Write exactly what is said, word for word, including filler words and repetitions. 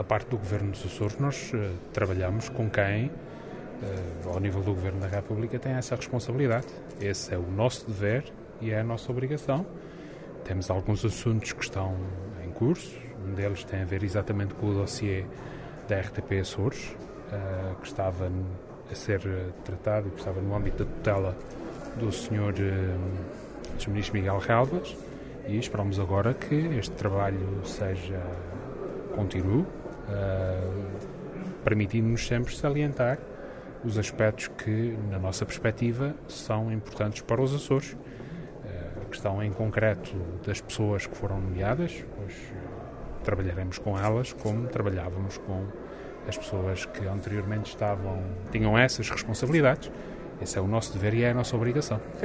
Da parte do Governo dos Açores, nós uh, trabalhamos com quem, uh, ao nível do Governo da República, tem essa responsabilidade. Esse é o nosso dever e é a nossa obrigação. Temos alguns assuntos que estão em curso. Um deles tem a ver exatamente com o dossiê da R T P Açores, uh, que estava a ser tratado e que estava no âmbito da tutela do senhor uh, senhor Ministro Miguel Relvas, e esperamos agora que este trabalho seja contínuo, uh, permitindo-nos sempre salientar os aspectos que, na nossa perspectiva, são importantes para os Açores. Uh, a questão em concreto das pessoas que foram nomeadas, pois trabalharemos com elas como trabalhávamos com as pessoas que anteriormente estavam, tinham essas responsabilidades. Esse é o nosso dever e é a nossa obrigação.